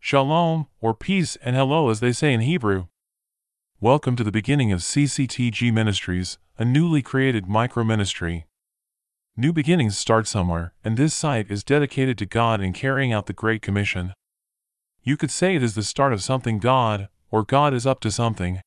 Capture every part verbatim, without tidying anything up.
Shalom, or peace and hello as they say in Hebrew. Welcome to the beginning of C C T G Ministries, a newly created micro-ministry. New beginnings start somewhere, and this site is dedicated to God in carrying out the Great Commission. You could say it is the start of something God, or God is up to something.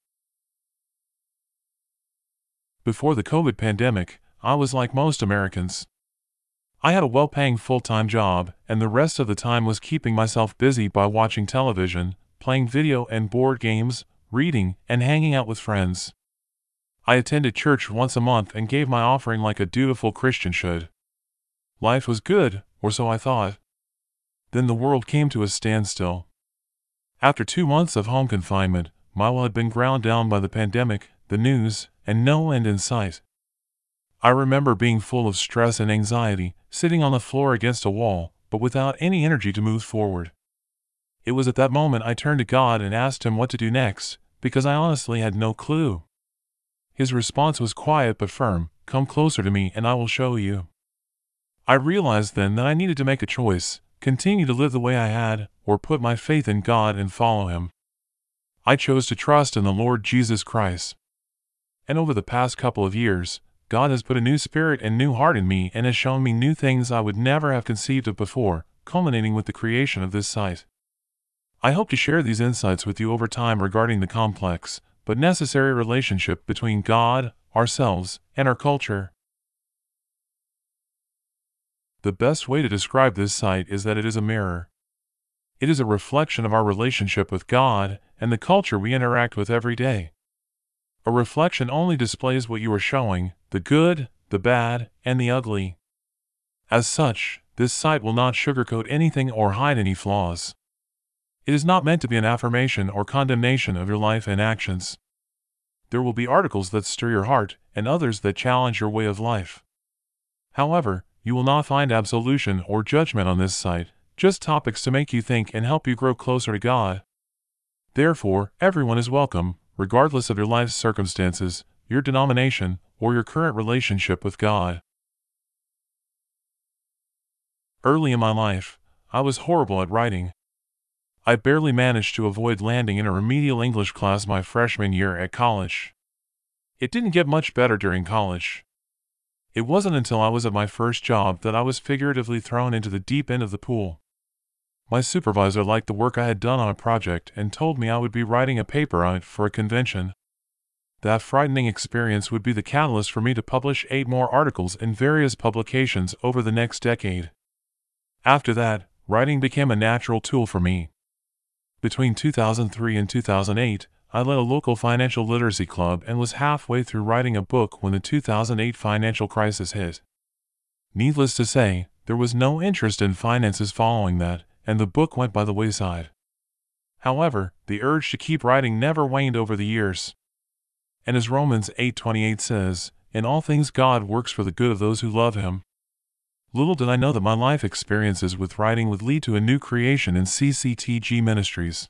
Before the COVID pandemic, I was like most Americans. I had a well-paying full-time job, and the rest of the time was keeping myself busy by watching television, playing video and board games, reading, and hanging out with friends. I attended church once a month and gave my offering like a dutiful Christian should. Life was good, or so I thought. Then the world came to a standstill. After two months of home confinement, my will had been ground down by the pandemic, the news, and no end in sight. I remember being full of stress and anxiety, sitting on the floor against a wall, but without any energy to move forward. It was at that moment I turned to God and asked Him what to do next, because I honestly had no clue. His response was quiet but firm: "Come closer to me and I will show you." I realized then that I needed to make a choice: continue to live the way I had, or put my faith in God and follow Him. I chose to trust in the Lord Jesus Christ. And over the past couple of years, God has put a new spirit and new heart in me and has shown me new things I would never have conceived of before, culminating with the creation of this site. I hope to share these insights with you over time regarding the complex, but necessary relationship between God, ourselves, and our culture. The best way to describe this site is that it is a mirror. It is a reflection of our relationship with God and the culture we interact with every day. A reflection only displays what you are showing, the good, the bad, and the ugly. As such, this site will not sugarcoat anything or hide any flaws. It is not meant to be an affirmation or condemnation of your life and actions. There will be articles that stir your heart, and others that challenge your way of life. However, you will not find absolution or judgment on this site, just topics to make you think and help you grow closer to God. Therefore, everyone is welcome, regardless of your life's circumstances, your denomination, or your current relationship with God. Early in my life, I was horrible at writing. I barely managed to avoid landing in a remedial English class my freshman year at college. It didn't get much better during college. It wasn't until I was at my first job that I was figuratively thrown into the deep end of the pool. My supervisor liked the work I had done on a project and told me I would be writing a paper on it for a convention. That frightening experience would be the catalyst for me to publish eight more articles in various publications over the next decade. After that, writing became a natural tool for me. Between two thousand three and two thousand eight, I led a local financial literacy club and was halfway through writing a book when the two thousand eight financial crisis hit. Needless to say, there was no interest in finances following that, and the book went by the wayside. However, the urge to keep writing never waned over the years. And as Romans eight twenty-eight says, "In all things God works for the good of those who love Him." Little did I know that my life experiences with writing would lead to a new creation in C C T G Ministries.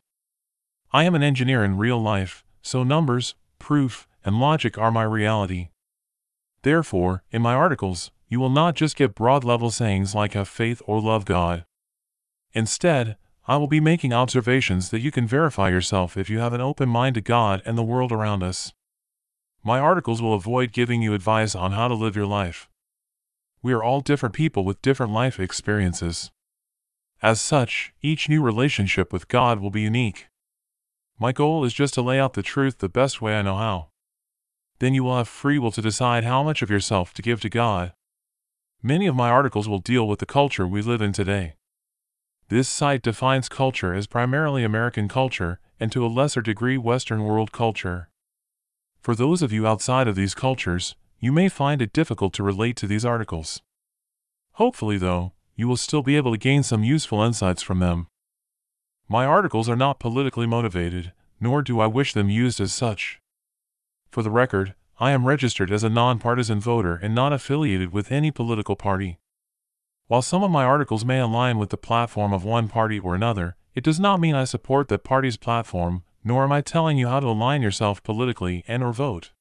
I am an engineer in real life, so numbers, proof, and logic are my reality. Therefore, in my articles, you will not just get broad-level sayings like have faith or love God. Instead, I will be making observations that you can verify yourself if you have an open mind to God and the world around us. My articles will avoid giving you advice on how to live your life. We are all different people with different life experiences. As such, each new relationship with God will be unique. My goal is just to lay out the truth the best way I know how. Then you will have free will to decide how much of yourself to give to God. Many of my articles will deal with the culture we live in today. This site defines culture as primarily American culture, and to a lesser degree Western world culture. For those of you outside of these cultures, you may find it difficult to relate to these articles. Hopefully, though, you will still be able to gain some useful insights from them. My articles are not politically motivated, nor do I wish them used as such. For the record, I am registered as a nonpartisan voter and not affiliated with any political party. While some of my articles may align with the platform of one party or another, it does not mean I support that party's platform, nor am I telling you how to align yourself politically and or vote.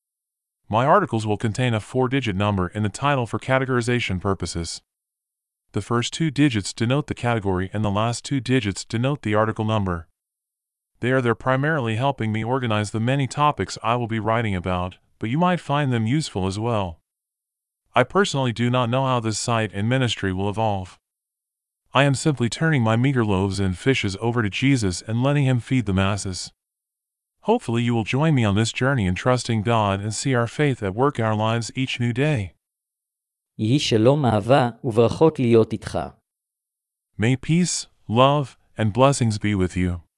My articles will contain a four-digit number in the title for categorization purposes. The first two digits denote the category and the last two digits denote the article number. They are there primarily helping me organize the many topics I will be writing about, but you might find them useful as well. I personally do not know how this site and ministry will evolve. I am simply turning my meager loaves and fishes over to Jesus and letting Him feed the masses. Hopefully you will join me on this journey in trusting God and see our faith at work in our lives each new day. יהי שלום אהבה וברכות להיות איתך. May peace, love, and blessings be with you.